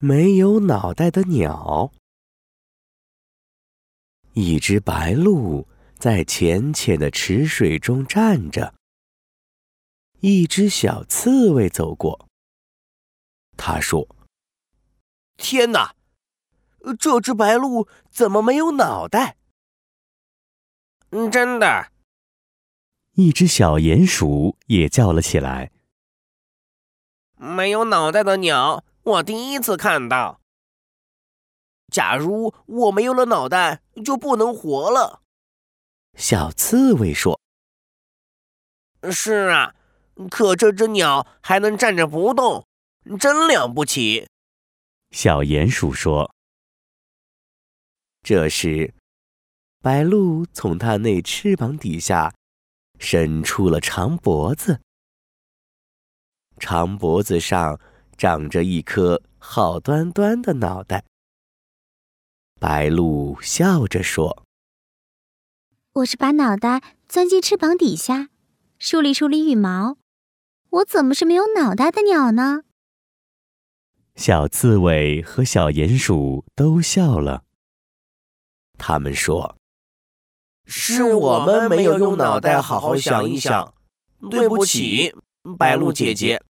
没有脑袋的鸟。一只白鹭在浅浅的池水中站着，一只小刺猬走过。他说： 天哪，这只白鹭怎么没有脑袋？真的。 一只小鼹鼠也叫了起来： 没有脑袋的鸟，我第一次看到。假如我没有了脑袋，就不能活了。 小刺猬说： 是啊，可这只鸟还能站着不动，真了不起。 小鼹鼠说。这时，白鹭从它那翅膀底下伸出了长脖子，长脖子上长着一颗好端端的脑袋。白鹭笑着说： 我是把脑袋钻进翅膀底下，梳理梳理羽毛，我怎么是没有脑袋的鸟呢？ 小刺猬和小鼹鼠都笑了。他们说： 是我们没有用脑袋好好想一想，对不起，白鹭姐姐。